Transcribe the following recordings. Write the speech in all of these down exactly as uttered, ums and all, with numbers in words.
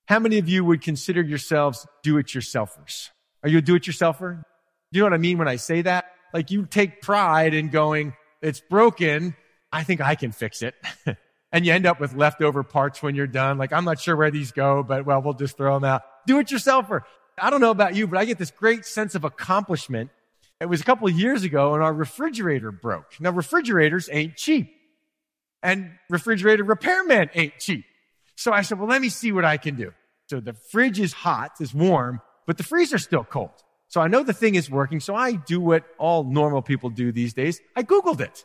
How many of you would consider yourselves do-it-yourselfers? Are you a do-it-yourselfer? You know what I mean when I say that? Like you take pride in going, it's broken, I think I can fix it. And you end up with leftover parts when you're done. Like, I'm not sure where these go, but well, we'll just throw them out. Do-it-yourselfer. I don't know about you, but I get this great sense of accomplishment. It was a couple of years ago and our refrigerator broke. Now, refrigerators ain't cheap. And refrigerator repairmen ain't cheap. So I said, well, let me see what I can do. So the fridge is hot, is warm, but the freezer's still cold. So I know the thing is working. So I do what all normal people do these days. I Googled it.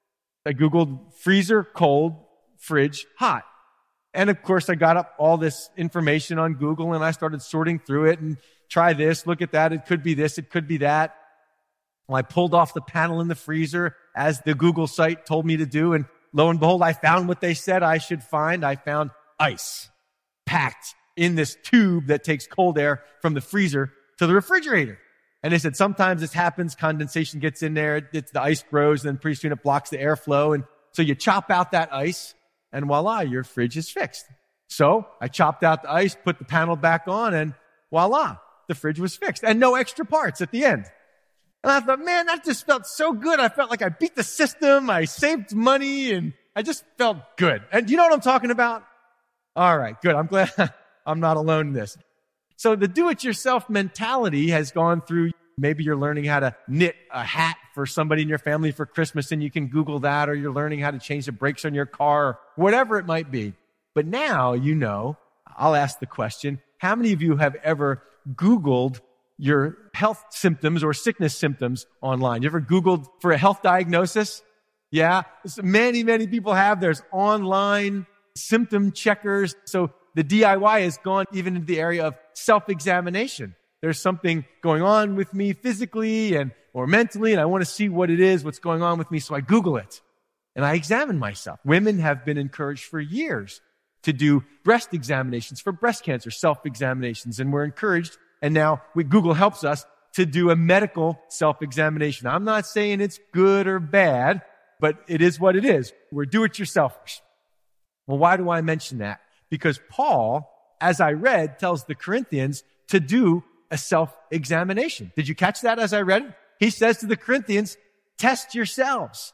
I Googled freezer cold, fridge hot. And of course, I got up all this information on Google and I started sorting through it and try this, look at that. It could be this, it could be that. Well, I pulled off the panel in the freezer as the Google site told me to do. And lo and behold, I found what they said I should find. I found ice packed in this tube that takes cold air from the freezer to the refrigerator. And they said, sometimes this happens, condensation gets in there, it's, the ice grows, and then pretty soon it blocks the airflow. And so you chop out that ice, and voila, your fridge is fixed. So I chopped out the ice, put the panel back on, and voila, the fridge was fixed. And no extra parts at the end. And I thought, man, that just felt so good. I felt like I beat the system, I saved money, and I just felt good. And you know what I'm talking about? All right, good. I'm glad I'm not alone in this. So the do-it-yourself mentality has gone through, maybe you're learning how to knit a hat for somebody in your family for Christmas and you can Google that, or you're learning how to change the brakes on your car, or whatever it might be. But now, you know, I'll ask the question, how many of you have ever Googled your health symptoms or sickness symptoms online? You ever Googled for a health diagnosis? Yeah, many, many people have. There's online symptom checkers. So the D I Y has gone even into the area of self-examination. There's something going on with me physically and or mentally, and I want to see what it is, what's going on with me, so I Google it. And I examine myself. Women have been encouraged for years to do breast examinations for breast cancer, self-examinations, and we're encouraged, and now we, Google helps us to do a medical self-examination. I'm not saying it's good or bad, but it is what it is. We're do-it-yourselfers. Well, why do I mention that? Because Paul, as I read, tells the Corinthians to do a self-examination. Did you catch that as I read it? He says to the Corinthians, test yourselves.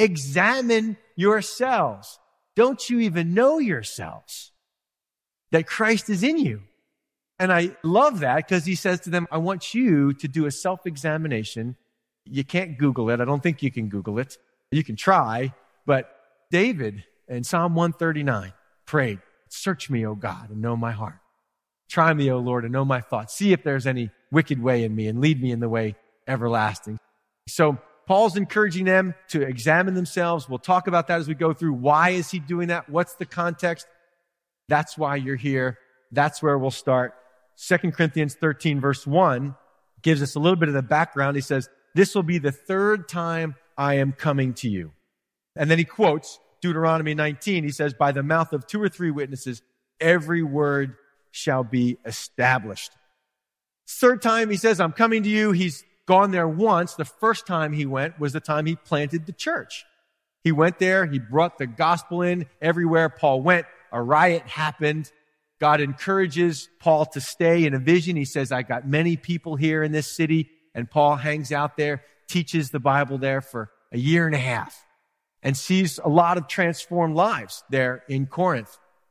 Examine yourselves. Don't you even know yourselves that Christ is in you? And I love that because he says to them, I want you to do a self-examination. You can't Google it. I don't think you can Google it. You can try, but David in Psalm one thirty-nine prayed, search me, O God, and know my heart. Try me, O Lord, and know my thoughts. See if there's any wicked way in me and lead me in the way everlasting. So Paul's encouraging them to examine themselves. We'll talk about that as we go through. Why is he doing that? What's the context? That's why you're here. That's where we'll start. Second Corinthians thirteen verse one gives us a little bit of the background. He says, this will be the third time I am coming to you. And then he quotes Deuteronomy nineteen. He says, by the mouth of two or three witnesses, every word shall be established. Third time he says, I'm coming to you. He's gone there once. The first time he went was the time he planted the church. He went there. He brought the gospel in everywhere Paul went. A riot happened. God encourages Paul to stay in a vision. He says, I got many people here in this city. And Paul hangs out there, teaches the Bible there for a year and a half and sees a lot of transformed lives there in Corinth.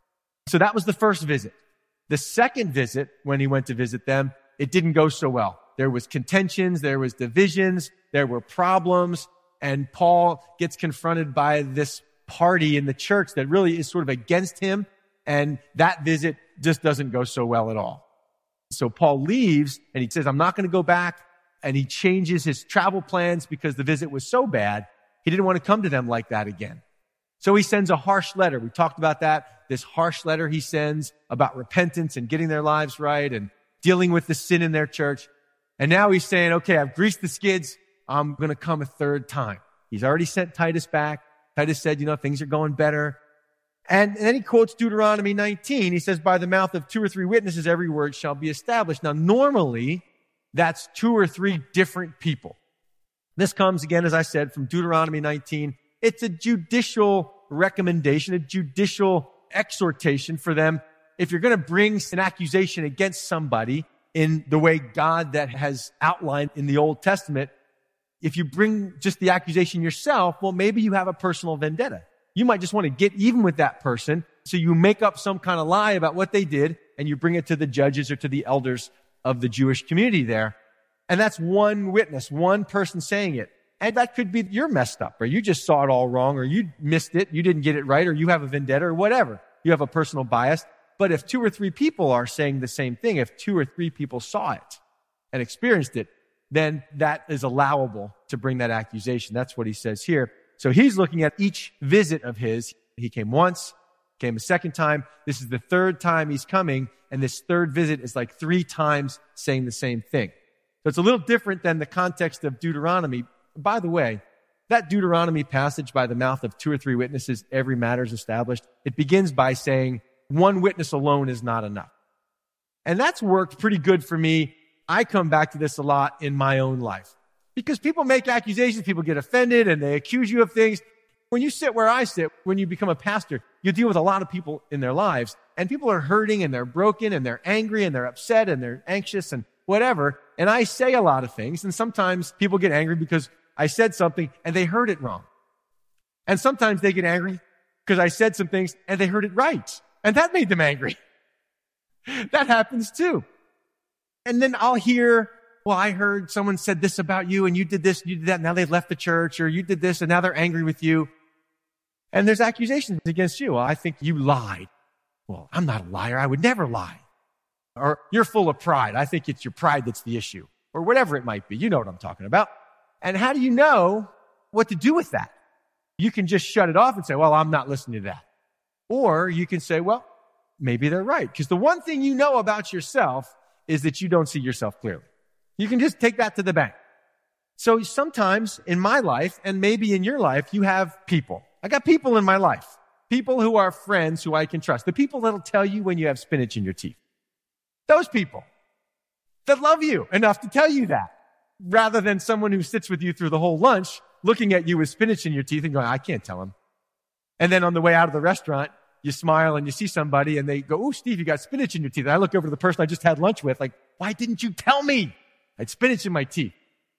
So that was the first visit. The second visit, when he went to visit them, it didn't go so well. There was contentions, there was divisions, there were problems, and Paul gets confronted by this party in the church that really is sort of against him, and that visit just doesn't go so well at all. So Paul leaves, and he says, I'm not going to go back, and he changes his travel plans because the visit was so bad, he didn't want to come to them like that again. So he sends a harsh letter. We talked about that. This harsh letter he sends about repentance and getting their lives right and dealing with the sin in their church. And now he's saying, okay, I've greased the skids. I'm going to come a third time. He's already sent Titus back. Titus said, you know, things are going better. And, and then he quotes Deuteronomy nineteen. He says, by the mouth of two or three witnesses, every word shall be established. Now, normally, that's two or three different people. This comes, again, as I said, from Deuteronomy nineteen. It's a judicial recommendation, a judicial exhortation for them if you're going to bring an accusation against somebody in the way God that has outlined in the Old Testament, if you bring just the accusation yourself, well, maybe you have a personal vendetta. You might just want to get even with that person. So you make up some kind of lie about what they did and you bring it to the judges or to the elders of the Jewish community there. And that's one witness, one person saying it. And that could be you're messed up, or you just saw it all wrong, or you missed it, you didn't get it right, or you have a vendetta, or whatever. You have a personal bias. But if two or three people are saying the same thing, if two or three people saw it and experienced it, then that is allowable to bring that accusation. That's what he says here. So he's looking at each visit of his. He came once, came a second time. This is the third time he's coming, and this third visit is like three times saying the same thing. So it's a little different than the context of Deuteronomy. By the way, that Deuteronomy passage, by the mouth of two or three witnesses, every matter is established. It begins by saying one witness alone is not enough. And that's worked pretty good for me. I come back to this a lot in my own life because people make accusations, people get offended, and they accuse you of things. When you sit where I sit, when you become a pastor, you deal with a lot of people in their lives, and people are hurting, and they're broken, and they're angry, and they're upset, and they're anxious, and whatever. And I say a lot of things, and sometimes people get angry because I said something, and they heard it wrong. And sometimes they get angry because I said some things, and they heard it right. And that made them angry. That happens too. And then I'll hear, well, I heard someone said this about you, and you did this, and you did that, now they've left the church, or you did this, and now they're angry with you. And there's accusations against you. Well, I think you lied. Well, I'm not a liar. I would never lie. Or you're full of pride. I think it's your pride that's the issue. Or whatever it might be. You know what I'm talking about. And how do you know what to do with that? You can just shut it off and say, well, I'm not listening to that. Or you can say, well, maybe they're right. Because the one thing you know about yourself is that you don't see yourself clearly. You can just take that to the bank. So sometimes in my life, and maybe in your life, you have people. I got people in my life. People who are friends who I can trust. The people that'll tell you when you have spinach in your teeth. Those people that love you enough to tell you that, rather than someone who sits with you through the whole lunch, looking at you with spinach in your teeth and going, I can't tell him. And then on the way out of the restaurant, you smile and you see somebody and they go, oh, Steve, you got spinach in your teeth. And I look over to the person I just had lunch with, like, why didn't you tell me? I had spinach in my teeth.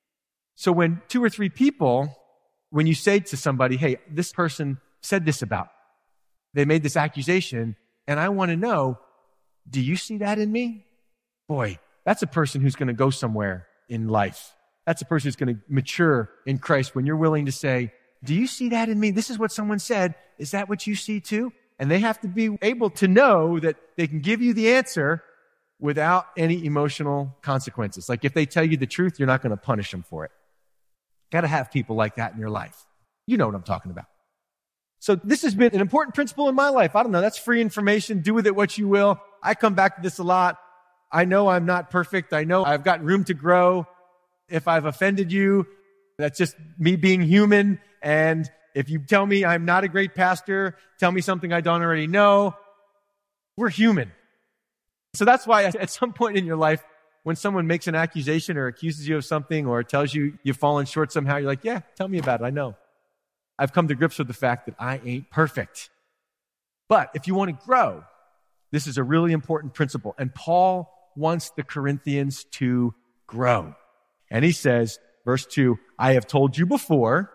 So when two or three people, when you say to somebody, hey, this person said this about me, they made this accusation, and I want to know, do you see that in me? Boy, that's a person who's going to go somewhere in life. That's a person who's going to mature in Christ when you're willing to say, do you see that in me? This is what someone said. Is that what you see too? And they have to be able to know that they can give you the answer without any emotional consequences. Like if they tell you the truth, you're not going to punish them for it. Got to have people like that in your life. You know what I'm talking about. So this has been an important principle in my life. I don't know. That's free information. Do with it what you will. I come back to this a lot. I know I'm not perfect. I know I've got room to grow. If I've offended you, that's just me being human. And if you tell me I'm not a great pastor, tell me something I don't already know. We're human. So that's why at some point in your life, when someone makes an accusation or accuses you of something or tells you you've fallen short somehow, you're like, yeah, tell me about it. I know. I've come to grips with the fact that I ain't perfect. But if you want to grow, this is a really important principle. And Paul wants the Corinthians to grow. And he says, verse two, I have told you before,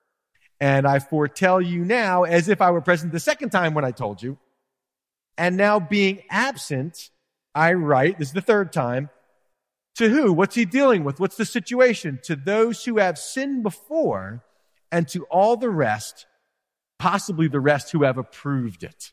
and I foretell you now as if I were present the second time when I told you. And now being absent, I write, this is the third time, to who? What's he dealing with? What's the situation? To those who have sinned before, and to all the rest, possibly the rest who have approved it,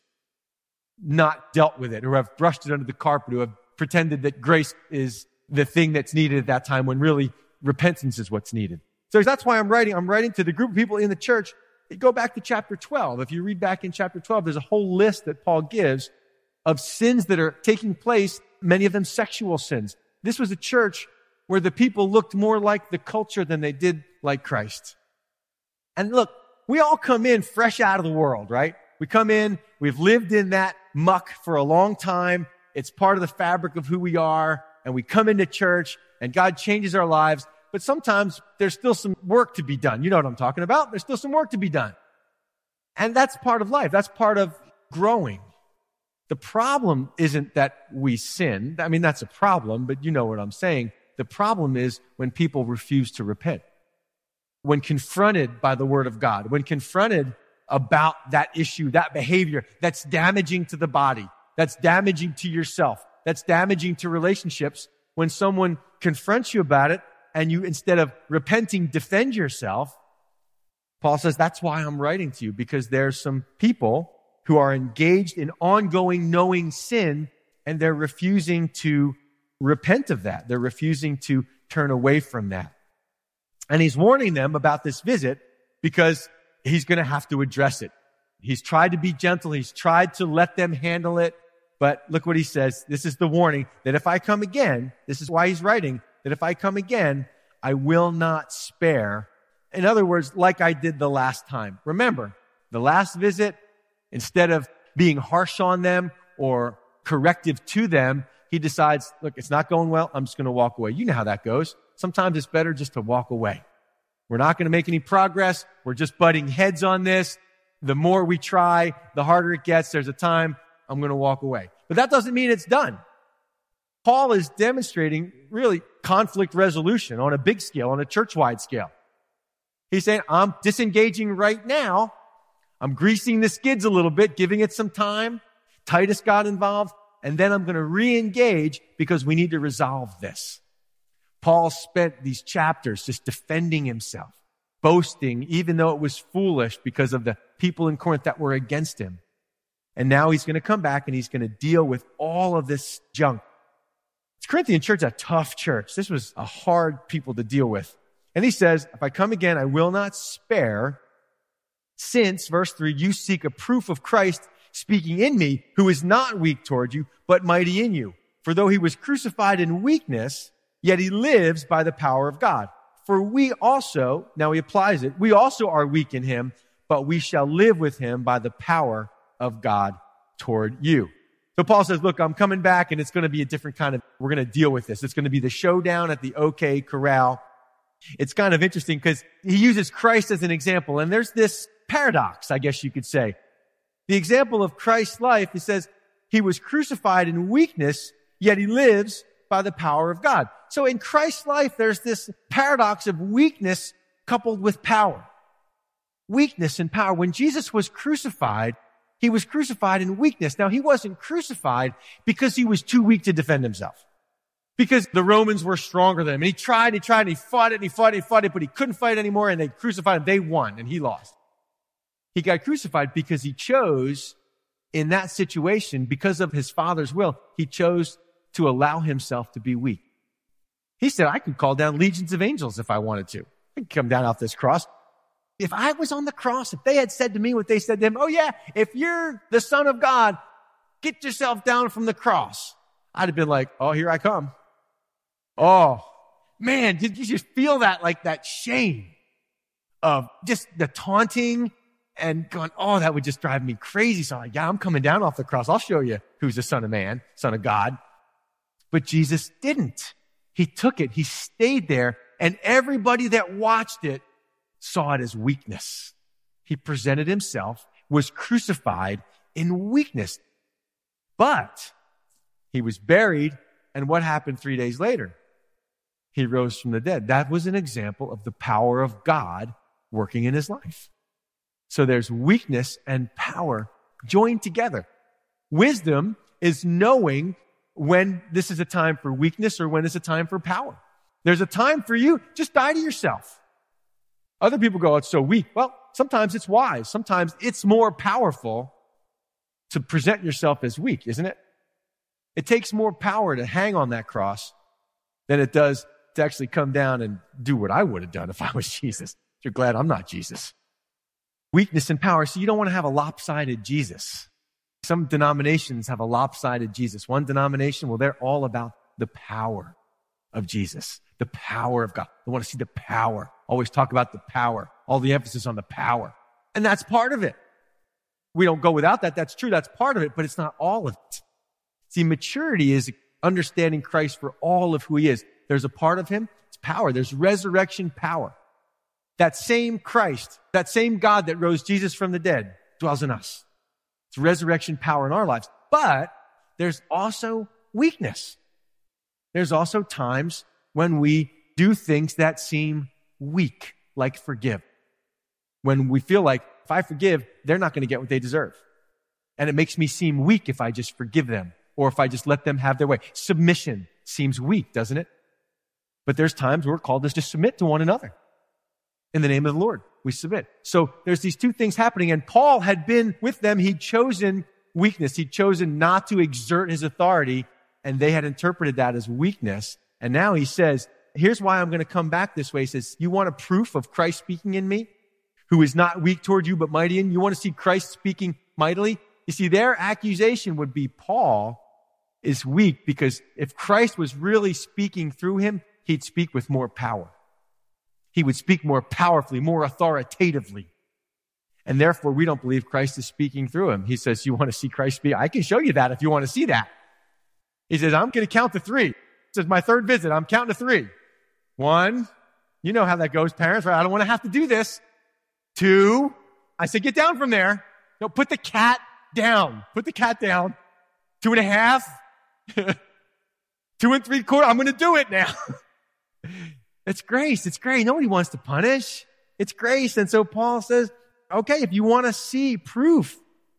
not dealt with it, or have brushed it under the carpet, who have pretended that grace is the thing that's needed at that time when really repentance is what's needed. So that's why I'm writing. I'm writing to the group of people in the church. Go back to chapter twelve. If you read back in chapter twelve, there's a whole list that Paul gives of sins that are taking place, many of them sexual sins. This was a church where the people looked more like the culture than they did like Christ. And look, we all come in fresh out of the world, right? We come in, we've lived in that muck for a long time. It's part of the fabric of who we are. And we come into church and God changes our lives. But sometimes there's still some work to be done. You know what I'm talking about? There's still some work to be done. And that's part of life. That's part of growing. The problem isn't that we sin. I mean, that's a problem, but you know what I'm saying. The problem is when people refuse to repent. When confronted by the word of God, when confronted about that issue, that behavior that's damaging to the body, that's damaging to yourself, that's damaging to relationships, when someone confronts you about it and you, instead of repenting, defend yourself, Paul says, that's why I'm writing to you, because there's some people who are engaged in ongoing knowing sin and they're refusing to repent of that. They're refusing to turn away from that. And he's warning them about this visit because he's going to have to address it. He's tried to be gentle. He's tried to let them handle it. But look what he says. This is the warning that if I come again, this is why he's writing, that if I come again, I will not spare. In other words, like I did the last time. Remember, the last visit, instead of being harsh on them or corrective to them, he decides, look, it's not going well. I'm just going to walk away. You know how that goes. Sometimes it's better just to walk away. We're not going to make any progress. We're just butting heads on this. The more we try, the harder it gets. There's a time I'm going to walk away. But that doesn't mean it's done. Paul is demonstrating really conflict resolution on a big scale, on a church-wide scale. He's saying, I'm disengaging right now. I'm greasing the skids a little bit, giving it some time. Titus got involved. And then I'm going to re-engage because we need to resolve this. Paul spent these chapters just defending himself, boasting, even though it was foolish because of the people in Corinth that were against him. And now he's going to come back and he's going to deal with all of this junk. The Corinthian church is a tough church. This was a hard people to deal with. And he says, if I come again, I will not spare, since, verse three, you seek a proof of Christ speaking in me, who is not weak toward you, but mighty in you. For though he was crucified in weakness, yet he lives by the power of God. For we also, now he applies it, we also are weak in him, but we shall live with him by the power of God toward you. So Paul says, look, I'm coming back and it's going to be a different kind of, we're going to deal with this. It's going to be the showdown at the OK Corral. It's kind of interesting because he uses Christ as an example. And there's this paradox, I guess you could say. The example of Christ's life, he says, he was crucified in weakness, yet he lives by the power of God. So in Christ's life, there's this paradox of weakness coupled with power. Weakness and power. When Jesus was crucified, he was crucified in weakness. Now, he wasn't crucified because he was too weak to defend himself. Because the Romans were stronger than him. And he tried, he tried, and he fought it, and he fought it, he fought it, but he couldn't fight anymore, and they crucified him. They won, and he lost. He got crucified because he chose, in that situation, because of his Father's will, he chose to allow himself to be weak. He said, I could call down legions of angels if I wanted to. I could come down off this cross. If I was on the cross, if they had said to me what they said to him, oh yeah, if you're the Son of God, get yourself down from the cross. I'd have been like, oh, here I come. Oh, man, did you just feel that, like that shame of just the taunting and going, oh, that would just drive me crazy. So I'm like, yeah, I'm coming down off the cross. I'll show you who's the Son of Man, Son of God. But Jesus didn't. He took it. He stayed there. And everybody that watched it saw it as weakness. He presented himself, was crucified in weakness. But he was buried. And what happened three days later? He rose from the dead. That was an example of the power of God working in his life. So there's weakness and power joined together. Wisdom is knowing when this is a time for weakness or when it's a time for power. There's a time for you. Just die to yourself. Other people go, it's so weak. Well, sometimes it's wise. Sometimes it's more powerful to present yourself as weak, isn't it? It takes more power to hang on that cross than it does to actually come down and do what I would have done if I was Jesus. You're glad I'm not Jesus. Weakness and power. So you don't want to have a lopsided Jesus. Some denominations have a lopsided Jesus. One denomination, well, they're all about the power of Jesus, the power of God. They want to see the power. Always talk about the power. All the emphasis on the power. And that's part of it. We don't go without that. That's true. That's part of it, but it's not all of it. See, maturity is understanding Christ for all of who he is. There's a part of him, it's power. There's resurrection power. That same Christ, that same God that rose Jesus from the dead dwells in us. It's resurrection power in our lives. But there's also weakness. There's also times when we do things that seem weak, like forgive. When we feel like if I forgive, they're not going to get what they deserve. And it makes me seem weak if I just forgive them or if I just let them have their way. Submission seems weak, doesn't it? But there's times we're called to submit to one another. In the name of the Lord, we submit. So there's these two things happening, and Paul had been with them. He'd chosen weakness. He'd chosen not to exert his authority, and they had interpreted that as weakness. And now he says, here's why I'm going to come back this way. He says, you want a proof of Christ speaking in me, who is not weak toward you, but mighty in you? You want to see Christ speaking mightily? You see, their accusation would be Paul is weak because if Christ was really speaking through him, he'd speak with more power. He would speak more powerfully, more authoritatively. And therefore, we don't believe Christ is speaking through him. He says, you want to see Christ speak? I can show you that if you want to see that. He says, I'm going to count to three. This is my third visit. I'm counting to three. One, you know how that goes, parents, right? I don't want to have to do this. Two, I said, get down from there. No, put the cat down. Put the cat down. Two and a half. Two and three quarters. I'm going to do it now. It's grace. It's grace. Nobody wants to punish. It's grace. And so Paul says, okay, if you want to see proof,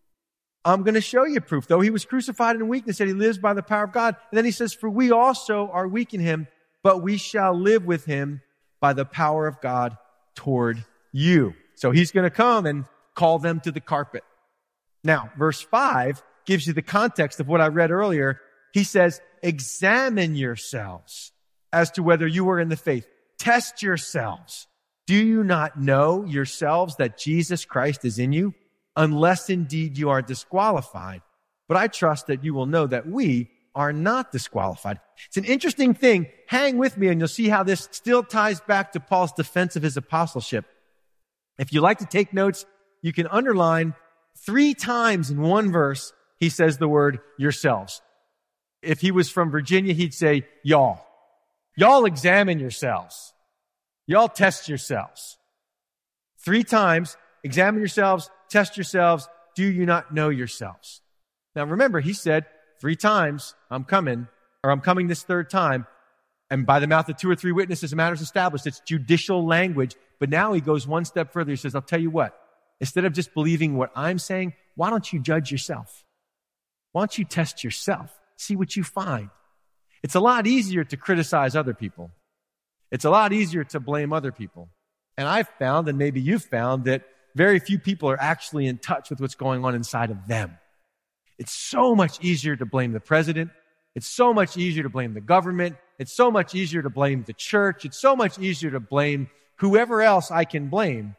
I'm going to show you proof. Though he was crucified in weakness, yet he lives by the power of God. And then he says, for we also are weak in him, but we shall live with him by the power of God toward you. So he's going to come and call them to the carpet. Now, verse five gives you the context of what I read earlier. He says, examine yourselves as to whether you are in the faith. Test yourselves. Do you not know yourselves that Jesus Christ is in you? Unless indeed you are disqualified. But I trust that you will know that we are not disqualified. It's an interesting thing. Hang with me and you'll see how this still ties back to Paul's defense of his apostleship. If you like to take notes, you can underline three times in one verse, he says the word yourselves. If he was from Virginia, he'd say y'all. Y'all examine yourselves. Y'all test yourselves. Three times, examine yourselves, test yourselves. Do you not know yourselves? Now remember, he said three times, I'm coming, or I'm coming this third time. And by the mouth of two or three witnesses, a matter is established. It's judicial language. But now he goes one step further. He says, I'll tell you what, instead of just believing what I'm saying, why don't you judge yourself? Why don't you test yourself? See what you find. It's a lot easier to criticize other people. It's a lot easier to blame other people. And I've found, and maybe you've found, that very few people are actually in touch with what's going on inside of them. It's so much easier to blame the president. It's so much easier to blame the government. It's so much easier to blame the church. It's so much easier to blame whoever else I can blame.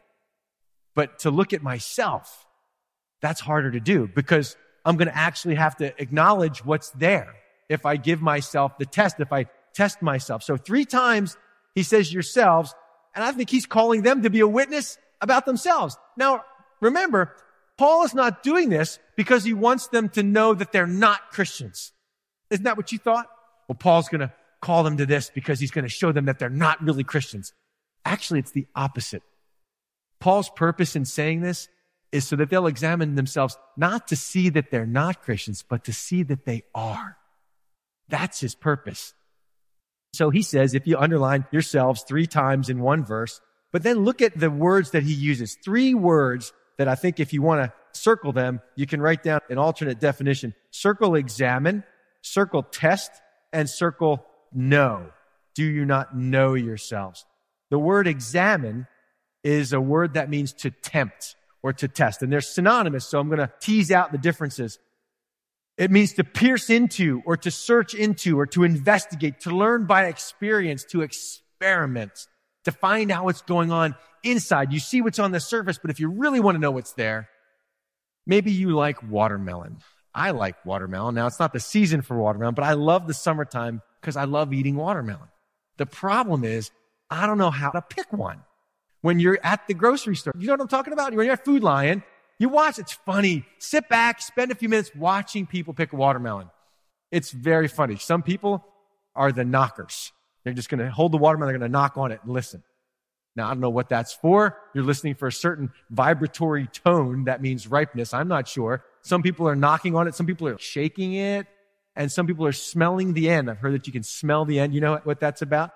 But to look at myself, that's harder to do because I'm going to actually have to acknowledge what's there if I give myself the test, if I test myself. So three times he says yourselves, and I think he's calling them to be a witness about themselves. Now, remember, Paul is not doing this because he wants them to know that they're not Christians. Isn't that what you thought? Well, Paul's going to call them to this because he's going to show them that they're not really Christians. Actually, it's the opposite. Paul's purpose in saying this is so that they'll examine themselves not to see that they're not Christians, but to see that they are. That's his purpose. So he says, if you underline yourselves three times in one verse, but then look at the words that he uses. Three words that I think if you want to circle them, you can write down an alternate definition. Circle examine, circle test, and circle know. Do you not know yourselves? The word examine is a word that means to tempt or to test. And they're synonymous, so I'm going to tease out the differences. It means to pierce into or to search into or to investigate, to learn by experience, to experiment, to find out what's going on inside. You see what's on the surface, but if you really want to know what's there, maybe you like watermelon. I like watermelon. Now, it's not the season for watermelon, but I love the summertime because I love eating watermelon. The problem is, I don't know how to pick one. When you're at the grocery store, you know what I'm talking about? When you're at Food Lion, you watch, it's funny. Sit back, spend a few minutes watching people pick a watermelon. It's very funny. Some people are the knockers. They're just going to hold the watermelon, they're going to knock on it and listen. Now, I don't know what that's for. You're listening for a certain vibratory tone that means ripeness. I'm not sure. Some people are knocking on it. Some people are shaking it. And some people are smelling the end. I've heard that you can smell the end. You know what that's about?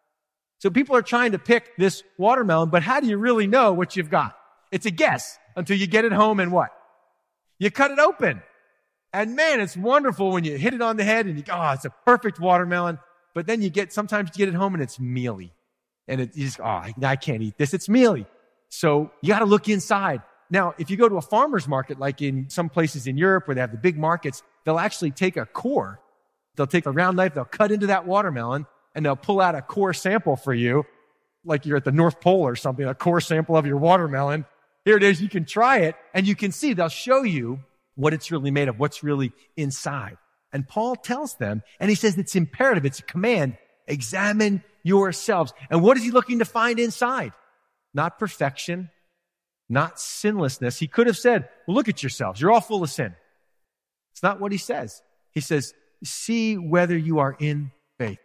So people are trying to pick this watermelon, but how do you really know what you've got? It's a guess until you get it home and what? You cut it open. And man, it's wonderful when you hit it on the head and you go, oh, it's a perfect watermelon. But then you get, sometimes you get it home and it's mealy. And it, you just, oh, I, I can't eat this. It's mealy. So you got to look inside. Now, if you go to a farmer's market, like in some places in Europe where they have the big markets, they'll actually take a core. They'll take a round knife, they'll cut into that watermelon, and they'll pull out a core sample for you, like you're at the North Pole or something, a core sample of your watermelon. Here it is. You can try it, and you can see, they'll show you what it's really made of, what's really inside. And Paul tells them, and he says it's imperative, it's a command, examine yourselves. And what is he looking to find inside? Not perfection, not sinlessness. He could have said, well, look at yourselves. You're all full of sin. It's not what he says. He says, see whether you are in faith.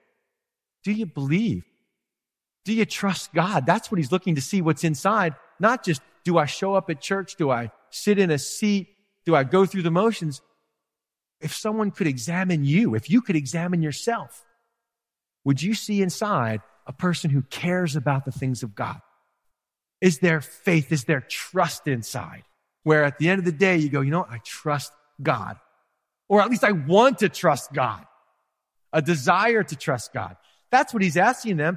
Do you believe? Do you trust God? That's what he's looking to see, what's inside. Not just, do I show up at church? Do I sit in a seat? Do I go through the motions? If someone could examine you, if you could examine yourself, would you see inside a person who cares about the things of God? Is there faith? Is there trust inside? Where at the end of the day, you go, you know what? I trust God. Or at least I want to trust God. A desire to trust God. That's what he's asking them.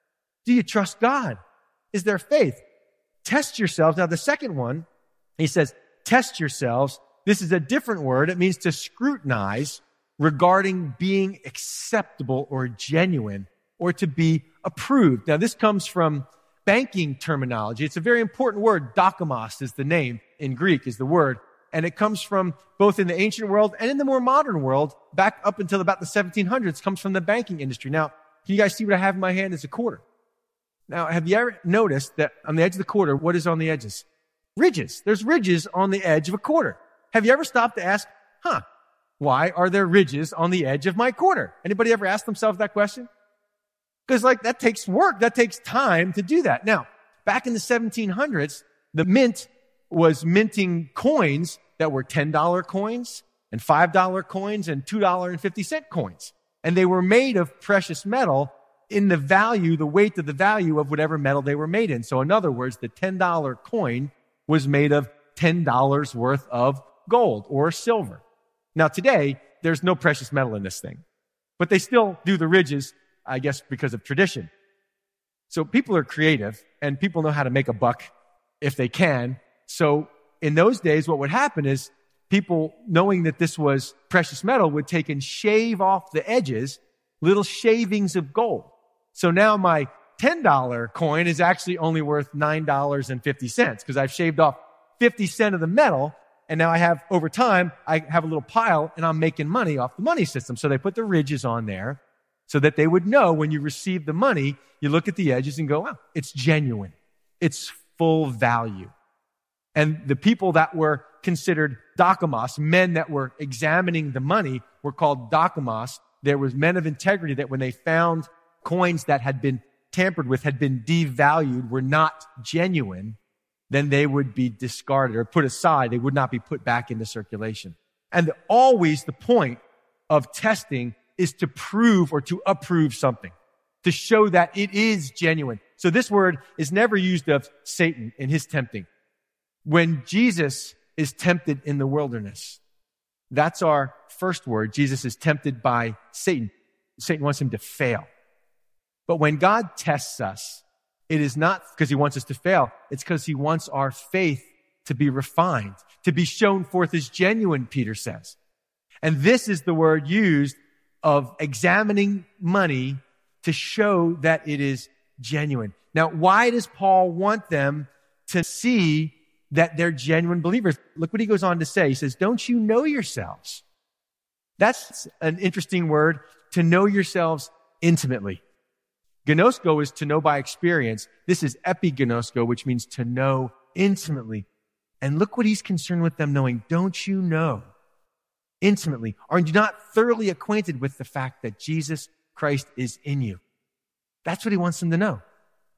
Do you trust God? Is there faith? Test yourselves. Now, the second one, he says, test yourselves. This is a different word. It means to scrutinize regarding being acceptable or genuine or to be approved. Now, this comes from banking terminology. It's a very important word. Dokimos is the name in Greek, is the word. And it comes from both in the ancient world and in the more modern world, back up until about the seventeen hundreds, comes from the banking industry. Now, can you guys see what I have in my hand? It's a quarter. Now, have you ever noticed that on the edge of the quarter, what is on the edges? Ridges. There's ridges on the edge of a quarter. Have you ever stopped to ask, huh, why are there ridges on the edge of my quarter? Anybody ever ask themselves that question? Because like that takes work. That takes time to do that. Now, back in the seventeen hundreds, the mint was minting coins that were ten dollar coins and five dollar coins and two dollars and fifty cent coins. And they were made of precious metal in the value, the weight of the value of whatever metal they were made in. So in other words, the ten dollar coin was made of ten dollars worth of gold or silver. Now today, there's no precious metal in this thing, but they still do the ridges, I guess, because of tradition. So people are creative and people know how to make a buck if they can. So in those days, what would happen is people, knowing that this was precious metal, would take and shave off the edges, little shavings of gold. So now my ten dollar coin is actually only worth nine dollars and fifty cents because I've shaved off fifty cents of the metal. And now I have, over time, I have a little pile and I'm making money off the money system. So they put the ridges on there so that they would know when you receive the money, you look at the edges and go, wow, it's genuine. It's full value. And the people that were considered dokimos, men that were examining the money, were called dokimos. There was men of integrity that when they found coins that had been tampered with, had been devalued, were not genuine, then they would be discarded or put aside. They would not be put back into circulation. And always the point of testing is to prove or to approve something, to show that it is genuine. So this word is never used of Satan in his tempting. When Jesus is tempted in the wilderness, that's our first word. Jesus is tempted by Satan. Satan wants him to fail. But when God tests us, it is not because he wants us to fail. It's because he wants our faith to be refined, to be shown forth as genuine, Peter says. And this is the word used of examining money to show that it is genuine. Now, why does Paul want them to see that they're genuine believers? Look what he goes on to say. He says, don't you know yourselves? That's an interesting word, to know yourselves intimately. Gnosko is to know by experience. This is epignosko, which means to know intimately. And look what he's concerned with them knowing. Don't you know intimately? Are you not thoroughly acquainted with the fact that Jesus Christ is in you? That's what he wants them to know.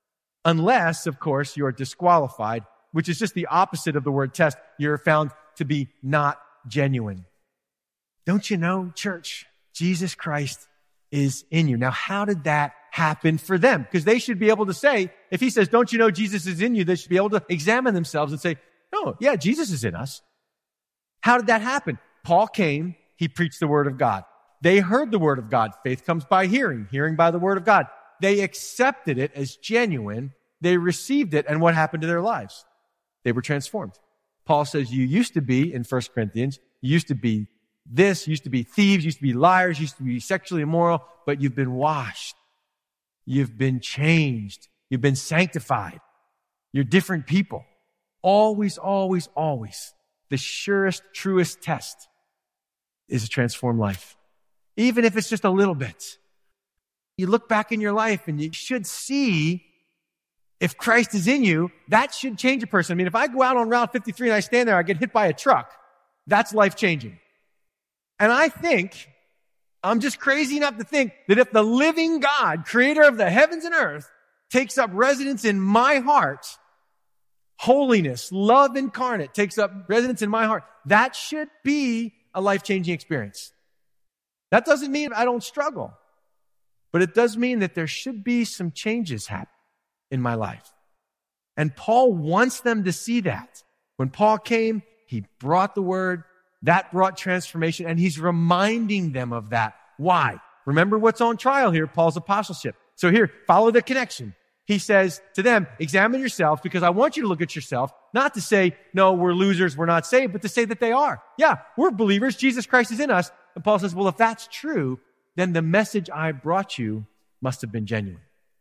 Unless, of course, you're disqualified, which is just the opposite of the word test. You're found to be not genuine. Don't you know, church, Jesus Christ is in you. Now, how did that happen for them? Because they should be able to say, if he says, don't you know Jesus is in you, they should be able to examine themselves and say, no, yeah, Jesus is in us. How did that happen? Paul came, he preached the word of God. They heard the word of God. Faith comes by hearing, hearing by the word of God. They accepted it as genuine. They received it. And what happened to their lives? They were transformed. Paul says, you used to be, in First Corinthians, you used to be this, used to be thieves, used to be liars, used to be sexually immoral, but you've been washed. You've been changed. You've been sanctified. You're different people. Always, always, always. The surest, truest test is a transformed life. Even if it's just a little bit. You look back in your life and you should see if Christ is in you, that should change a person. I mean, if I go out on Route fifty-three and I stand there, I get hit by a truck, that's life-changing. And I think, I'm just crazy enough to think that if the living God, creator of the heavens and earth, takes up residence in my heart, holiness, love incarnate takes up residence in my heart, that should be a life-changing experience. That doesn't mean I don't struggle, but it does mean that there should be some changes happen in my life. And Paul wants them to see that. When Paul came, he brought the word, that brought transformation, and he's reminding them of that. Why? Remember what's on trial here, Paul's apostleship. So here, follow the connection. He says to them, examine yourselves, because I want you to look at yourself, not to say, no, we're losers, we're not saved, but to say that they are. Yeah, we're believers, Jesus Christ is in us. And Paul says, well, if that's true, then the message I brought you must have been genuine.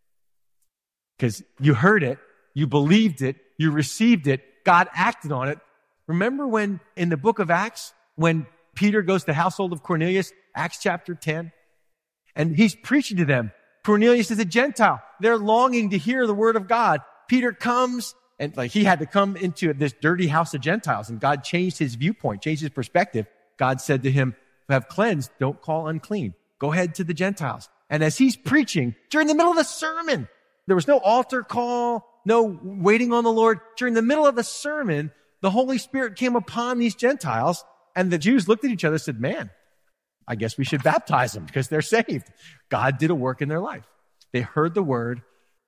Because you heard it, you believed it, you received it, God acted on it. Remember when in the book of Acts, when Peter goes to the household of Cornelius, Acts chapter ten, and he's preaching to them. Cornelius is a Gentile. They're longing to hear the word of God. Peter comes, and like he had to come into this dirty house of Gentiles, and God changed his viewpoint, changed his perspective. God said to him, who have cleansed, don't call unclean. Go ahead to the Gentiles. And as he's preaching, during the middle of the sermon, there was no altar call, no waiting on the Lord. During the middle of the sermon, the Holy Spirit came upon these Gentiles, and the Jews looked at each other and said, man, I guess we should baptize them because they're saved. God did a work in their life. They heard the word.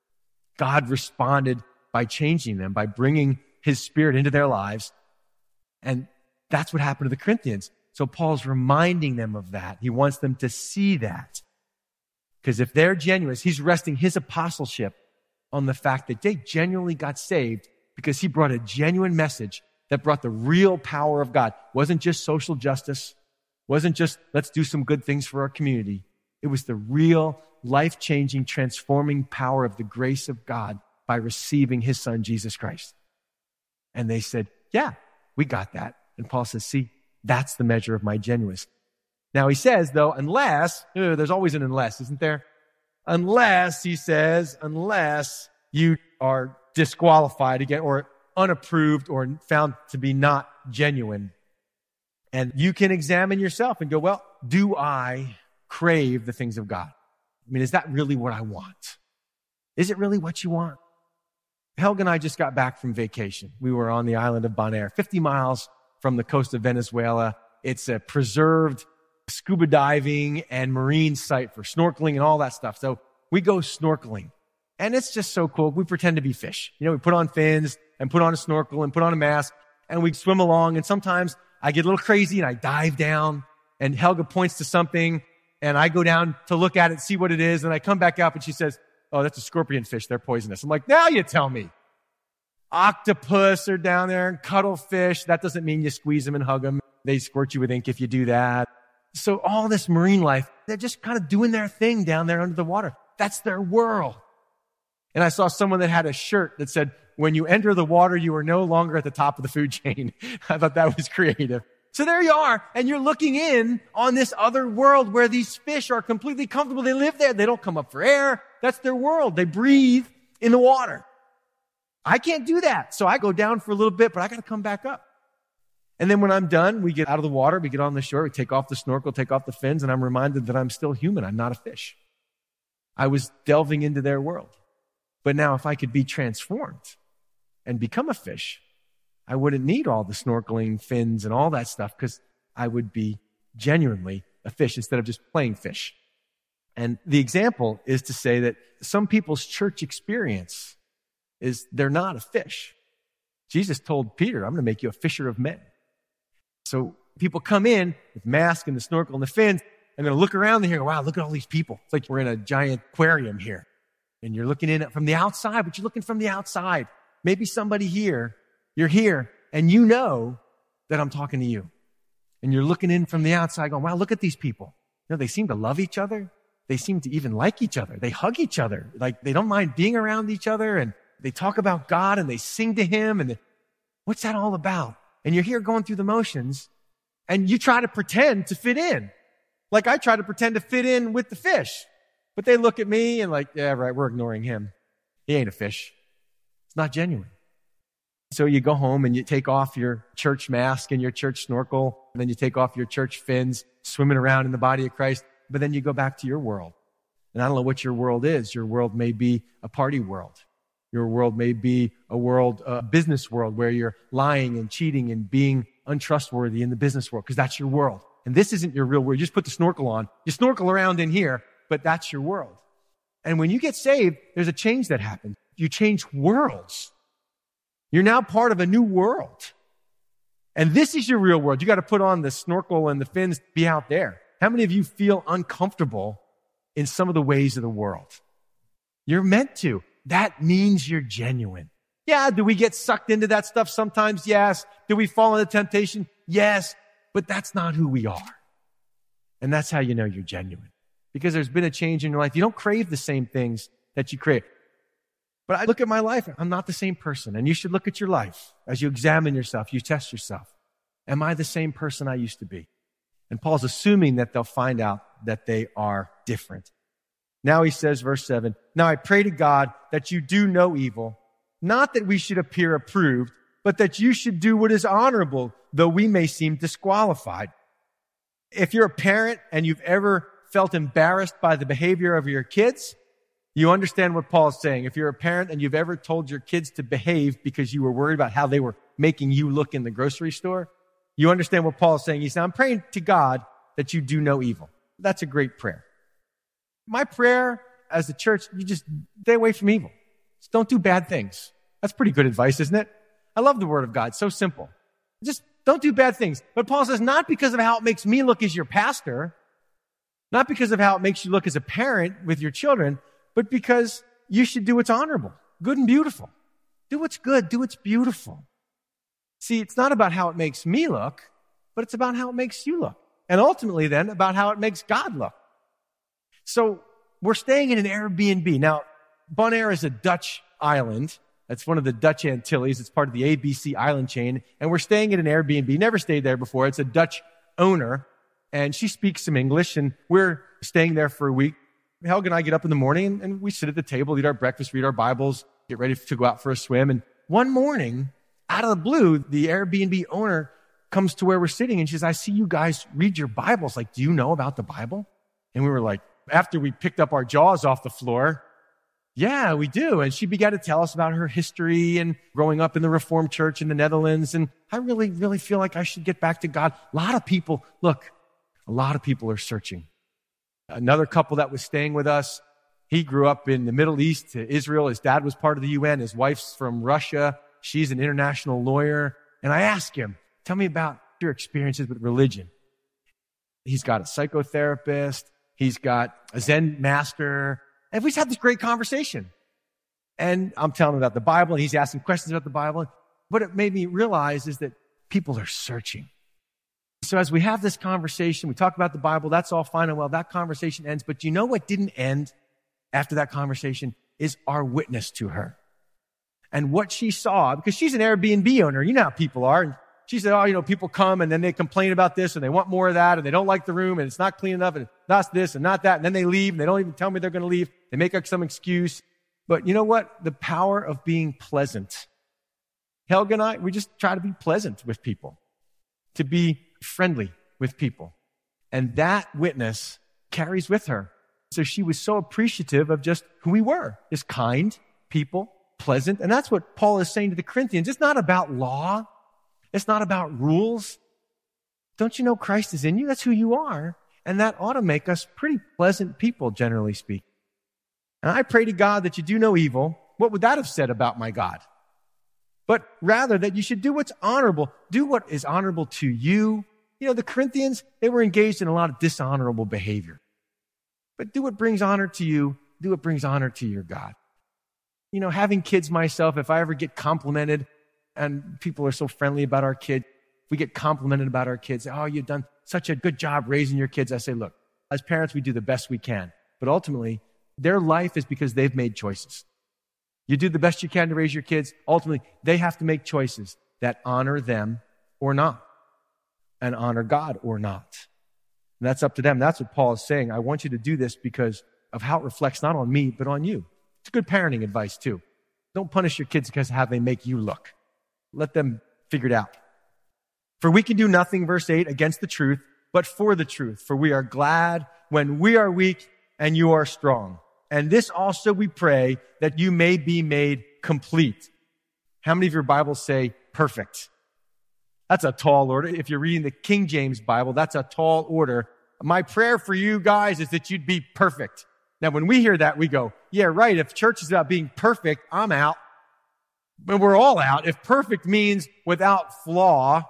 God responded by changing them, by bringing his Spirit into their lives. And that's what happened to the Corinthians. So Paul's reminding them of that. He wants them to see that. Because if they're genuine, he's resting his apostleship on the fact that they genuinely got saved because he brought a genuine message that brought the real power of God. It wasn't just social justice. It wasn't just, let's do some good things for our community. It was the real, life-changing, transforming power of the grace of God by receiving his son, Jesus Christ. And they said, yeah, we got that. And Paul says, see, that's the measure of my genuineness. Now he says, though, unless, oh, there's always an unless, isn't there? Unless, he says, unless you are disqualified again or unapproved or found to be not genuine. And you can examine yourself and go, well, do I crave the things of God? I mean, is that really what I want? Is it really what you want? Helga and I just got back from vacation. We were on the island of Bonaire, fifty miles from the coast of Venezuela. It's a preserved scuba diving and marine site for snorkeling and all that stuff. So we go snorkeling. And it's just so cool. We pretend to be fish. You know, we put on fins and put on a snorkel and put on a mask and we swim along. And sometimes I get a little crazy and I dive down and Helga points to something and I go down to look at it, see what it is. And I come back up and she says, oh, that's a scorpion fish. They're poisonous. I'm like, now you tell me. Octopus are down there and cuttlefish. That doesn't mean you squeeze them and hug them. They squirt you with ink if you do that. So all this marine life, they're just kind of doing their thing down there under the water. That's their world. And I saw someone that had a shirt that said, when you enter the water, you are no longer at the top of the food chain. I thought that was creative. So there you are, and you're looking in on this other world where these fish are completely comfortable. They live there. They don't come up for air. That's their world. They breathe in the water. I can't do that. So I go down for a little bit, but I got to come back up. And then when I'm done, we get out of the water, we get on the shore, we take off the snorkel, take off the fins, and I'm reminded that I'm still human. I'm not a fish. I was delving into their world. But now if I could be transformed and become a fish, I wouldn't need all the snorkeling, fins, and all that stuff because I would be genuinely a fish instead of just playing fish. And the example is to say that some people's church experience is they're not a fish. Jesus told Peter, I'm going to make you a fisher of men. So people come in with mask and the snorkel and the fins, and they're going to look around and here, wow, look at all these people. It's like we're in a giant aquarium here. And you're looking in from the outside, but you're looking from the outside. Maybe somebody here, you're here, and you know that I'm talking to you. And you're looking in from the outside going, wow, look at these people. You know, they seem to love each other. They seem to even like each other. They hug each other. Like they don't mind being around each other. And they talk about God and they sing to him. And they, what's that all about? And you're here going through the motions and you try to pretend to fit in. Like I try to pretend to fit in with the fish. But they look at me and like, yeah, right, we're ignoring him. He ain't a fish. It's not genuine. So you go home and you take off your church mask and your church snorkel, and then you take off your church fins, swimming around in the body of Christ, but then you go back to your world. And I don't know what your world is. Your world may be a party world. Your world may be a world, a business world where you're lying and cheating and being untrustworthy in the business world, because that's your world. And this isn't your real world. You just put the snorkel on. You snorkel around in here, but that's your world. And when you get saved, there's a change that happens. You change worlds. You're now part of a new world. And this is your real world. You got to put on the snorkel and the fins to be out there. How many of you feel uncomfortable in some of the ways of the world? You're meant to. That means you're genuine. Yeah, do we get sucked into that stuff sometimes? Yes. Do we fall into temptation? Yes. But that's not who we are. And that's how you know you're genuine. Because there's been a change in your life. You don't crave the same things that you crave. But I look at my life, I'm not the same person. And you should look at your life as you examine yourself, you test yourself. Am I the same person I used to be? And Paul's assuming that they'll find out that they are different. Now he says, verse seven, now I pray to God that you do no evil, not that we should appear approved, but that you should do what is honorable, though we may seem disqualified. If you're a parent and you've ever felt embarrassed by the behavior of your kids, you understand what Paul's saying. If you're a parent and you've ever told your kids to behave because you were worried about how they were making you look in the grocery store, you understand what Paul's saying. He said, I'm praying to God that you do no evil. That's a great prayer. My prayer as a church, you just stay away from evil. Just don't do bad things. That's pretty good advice, isn't it? I love the word of God. It's so simple. Just don't do bad things. But Paul says, not because of how it makes me look as your pastor, not because of how it makes you look as a parent with your children, but because you should do what's honorable, good and beautiful. Do what's good, do what's beautiful. See, it's not about how it makes me look, but it's about how it makes you look. And ultimately then, about how it makes God look. So we're staying in an Airbnb. Now, Bonaire is a Dutch island. That's one of the Dutch Antilles. It's part of the A B C island chain. And we're staying in an Airbnb. Never stayed there before. It's a Dutch owner. And she speaks some English. And we're staying there for a week. Helga and I get up in the morning and we sit at the table, eat our breakfast, read our Bibles, get ready to go out for a swim. And one morning, out of the blue, the Airbnb owner comes to where we're sitting and she says, I see you guys read your Bibles. Like, do you know about the Bible? And we were like, after we picked up our jaws off the floor, yeah, we do. And she began to tell us about her history and growing up in the Reformed Church in the Netherlands. And I really, really feel like I should get back to God. A lot of people, look, a lot of people are searching. Another couple that was staying with us, he grew up in the Middle East, Israel. His dad was part of the U N. His wife's from Russia. She's an international lawyer. And I asked him, tell me about your experiences with religion. He's got a psychotherapist. He's got a Zen master. And we just had this great conversation. And I'm telling him about the Bible, and he's asking questions about the Bible. What it made me realize is that people are searching. So as we have this conversation, we talk about the Bible, that's all fine and well. That conversation ends. But you know what didn't end after that conversation is our witness to her. And what she saw, because she's an Airbnb owner. You know how people are. And she said, oh, you know, people come and then they complain about this and they want more of that and they don't like the room and it's not clean enough and not this and not that. And then they leave and they don't even tell me they're going to leave. They make up some excuse. But you know what? The power of being pleasant. Helga and I, we just try to be pleasant with people, to be friendly with people. And that witness carries with her. So she was so appreciative of just who we were, just kind people, pleasant. And that's what Paul is saying to the Corinthians. It's not about law. It's not about rules. Don't you know Christ is in you? That's who you are. And that ought to make us pretty pleasant people, generally speaking. And I pray to God that you do no evil. What would that have said about my God? But rather that you should do what's honorable. Do what is honorable to you. You know, the Corinthians, they were engaged in a lot of dishonorable behavior. But do what brings honor to you. Do what brings honor to your God. You know, having kids myself, if I ever get complimented, and people are so friendly about our kids, if we get complimented about our kids, oh, you've done such a good job raising your kids. I say, look, as parents, we do the best we can. But ultimately, their life is because they've made choices. You do the best you can to raise your kids. Ultimately, they have to make choices that honor them or not, and honor God or not. And that's up to them. That's what Paul is saying. I want you to do this because of how it reflects not on me, but on you. It's good parenting advice, too. Don't punish your kids because of how they make you look. Let them figure it out. For we can do nothing, verse eight, against the truth, but for the truth. For we are glad when we are weak and you are strong. And this also we pray that you may be made complete. How many of your Bibles say perfect? That's a tall order. If you're reading the King James Bible, that's a tall order. My prayer for you guys is that you'd be perfect. Now, when we hear that, we go, yeah, right. If church is about being perfect, I'm out. But we're all out. If perfect means without flaw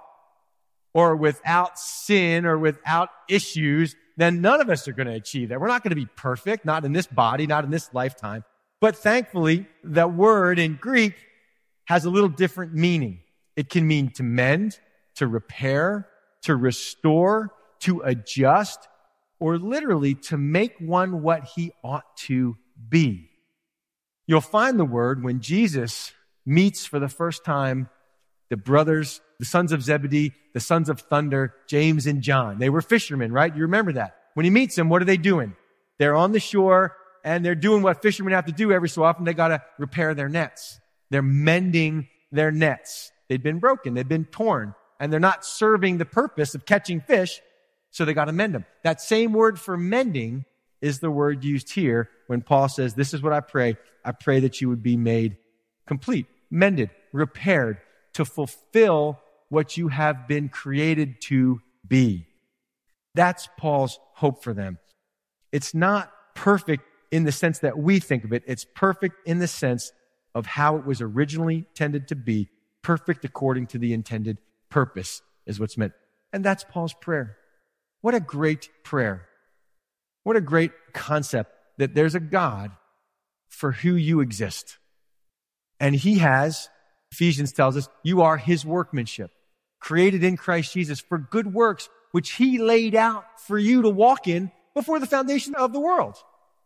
or without sin or without issues, then none of us are going to achieve that. We're not going to be perfect, not in this body, not in this lifetime. But thankfully, that word in Greek has a little different meaning. It can mean to mend, to repair, to restore, to adjust, or literally to make one what he ought to be. You'll find the word when Jesus meets for the first time the brothers, the sons of Zebedee, the sons of thunder, James and John. They were fishermen, right? You remember that. When he meets them, what are they doing? They're on the shore and they're doing what fishermen have to do every so often. They got to repair their nets. They're mending their nets. They've been broken. They've been torn. And they're not serving the purpose of catching fish, so they got to mend them. That same word for mending is the word used here when Paul says, this is what I pray. I pray that you would be made complete, mended, repaired, to fulfill what you have been created to be. That's Paul's hope for them. It's not perfect in the sense that we think of it. It's perfect in the sense of how it was originally intended to be, perfect according to the intended purpose is what's meant. And that's Paul's prayer. What a great prayer. What a great concept that there's a God for who you exist. And he has, Ephesians tells us, you are his workmanship, created in Christ Jesus for good works, which he laid out for you to walk in before the foundation of the world.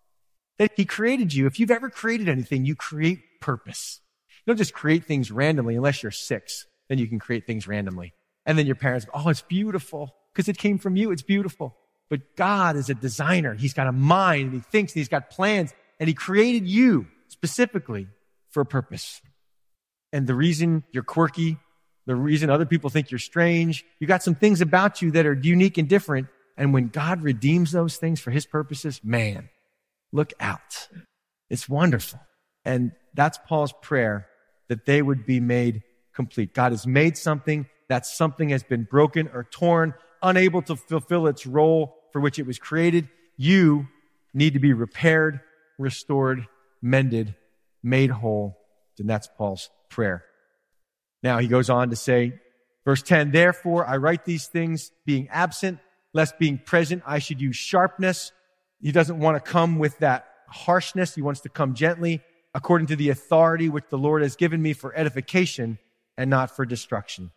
That he created you. If you've ever created anything, you create purpose. You don't just create things randomly unless you're six. Then you can create things randomly. And then your parents go, oh, it's beautiful because it came from you. It's beautiful. But God is a designer. He's got a mind and he thinks and he's got plans and he created you specifically for a purpose. And the reason you're quirky, the reason other people think you're strange, you got some things about you that are unique and different. And when God redeems those things for his purposes, man, look out. It's wonderful. And that's Paul's prayer, that they would be made complete. God has made something, that something has been broken or torn, unable to fulfill its role for which it was created. You need to be repaired, restored, mended, made whole. And that's Paul's prayer. Now he goes on to say, verse ten, therefore I write these things being absent, lest being present I should use sharpness. He doesn't want to come with that harshness. He wants to come gently, according to the authority which the Lord has given me for edification and not for destruction.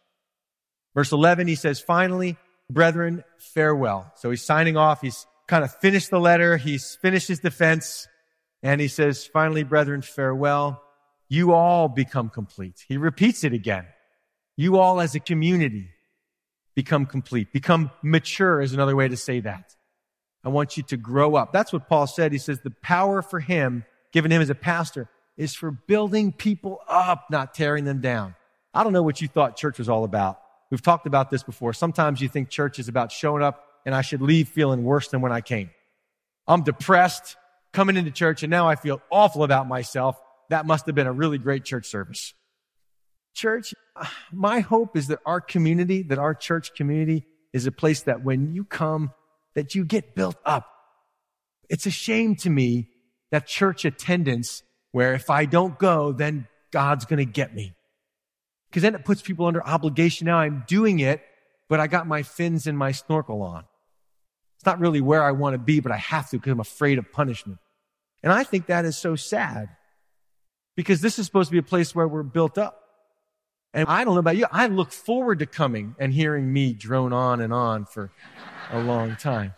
Verse eleven, he says, finally, brethren, farewell. So he's signing off. He's kind of finished the letter. He's finished his defense. And he says, finally, brethren, farewell. You all become complete. He repeats it again. You all as a community become complete. Become mature is another way to say that. I want you to grow up. That's what Paul said. He says the power for him, given him as a pastor, is for building people up, not tearing them down. I don't know what you thought church was all about. We've talked about this before. Sometimes you think church is about showing up and I should leave feeling worse than when I came. I'm depressed coming into church and now I feel awful about myself. that must have been a really great church service. Church, my hope is that our community, that our church community is a place that when you come, that you get built up. It's a shame to me that church attendance, where if I don't go, then God's going to get me. Because then it puts people under obligation. Now I'm doing it, but I got my fins and my snorkel on. It's not really where I want to be, but I have to because I'm afraid of punishment. And I think that is so sad, because this is supposed to be a place where we're built up. And I don't know about you, I look forward to coming and hearing me drone on and on for a long time.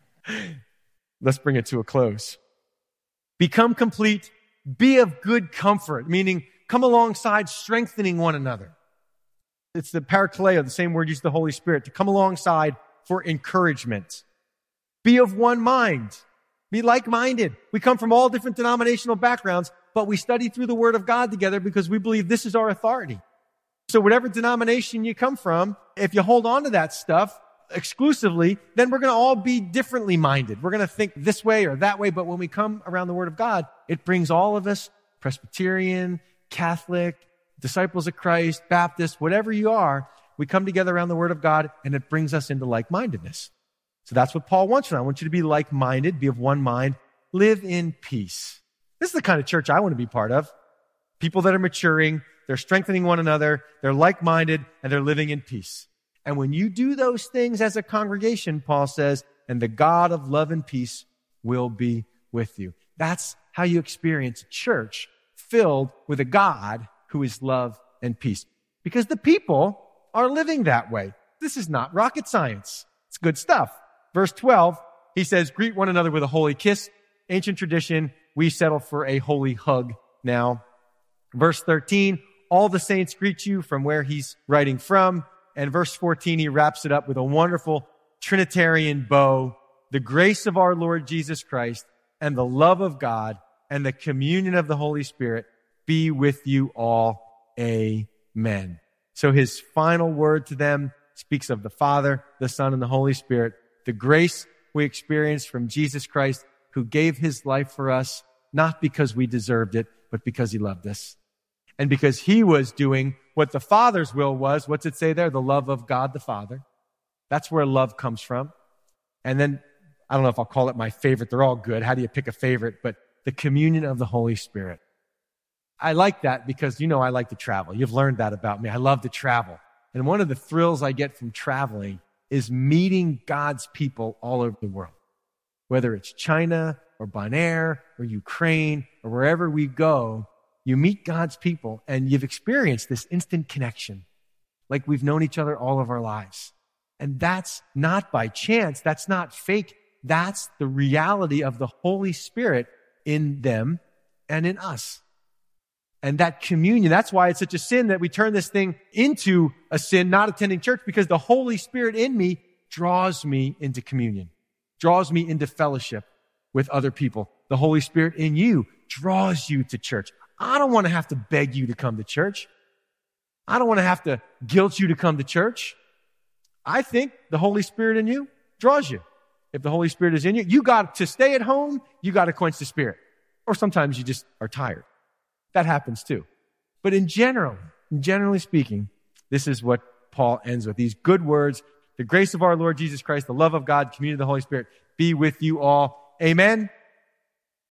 Let's bring it to a close. Become complete, be of good comfort, meaning come alongside strengthening one another. It's the parakaleo, the same word used the Holy Spirit, to come alongside for encouragement. Be of one mind. Be like-minded. We come from all different denominational backgrounds, but we study through the Word of God together because we believe this is our authority. So whatever denomination you come from, if you hold on to that stuff exclusively, then we're going to all be differently minded. We're going to think this way or that way, but when we come around the Word of God, it brings all of us, Presbyterian, Catholic, Disciples of Christ, Baptist, whatever you are, we come together around the Word of God, and it brings us into like-mindedness. So that's what Paul wants from us. I want you to be like-minded, be of one mind, live in peace. This is the kind of church I want to be part of. People that are maturing, they're strengthening one another, they're like-minded, and they're living in peace. And when you do those things as a congregation, Paul says, and the God of love and peace will be with you. That's how you experience a church filled with a God who is love and peace. Because the people are living that way. This is not rocket science. It's good stuff. Verse twelve, he says, greet one another with a holy kiss. Ancient tradition, we settle for a holy hug now. Verse thirteen, all the saints greet you, from where he's writing from. And verse fourteen, he wraps it up with a wonderful Trinitarian bow. The grace of our Lord Jesus Christ and the love of God and the communion of the Holy Spirit be with you all. Amen. So his final word to them speaks of the Father, the Son, and the Holy Spirit. The grace we experience from Jesus Christ, who gave his life for us, not because we deserved it, but because he loved us. And because he was doing what the Father's will was. What's it say there? The love of God the Father. That's where love comes from. And then, I don't know if I'll call it my favorite. They're all good. How do you pick a favorite? But the communion of the Holy Spirit. I like that because, you know, I like to travel. You've learned that about me. I love to travel. And one of the thrills I get from traveling is meeting God's people all over the world. Whether it's China or Bonaire or Ukraine or wherever we go, you meet God's people and you've experienced this instant connection, like we've known each other all of our lives. And that's not by chance. That's not fake. That's the reality of the Holy Spirit in them and in us. And that communion, that's why it's such a sin that we turn this thing into a sin, not attending church, because the Holy Spirit in me draws me into communion, draws me into fellowship with other people. The Holy Spirit in you draws you to church. I don't want to have to beg you to come to church. I don't want to have to guilt you to come to church. I think the Holy Spirit in you draws you. If the Holy Spirit is in you, you got to stay at home, you got to quench the Spirit. Or sometimes you just are tired. That happens too. But in general, generally speaking, this is what Paul ends with. These good words, the grace of our Lord Jesus Christ, the love of God, communion of the Holy Spirit, be with you all. Amen.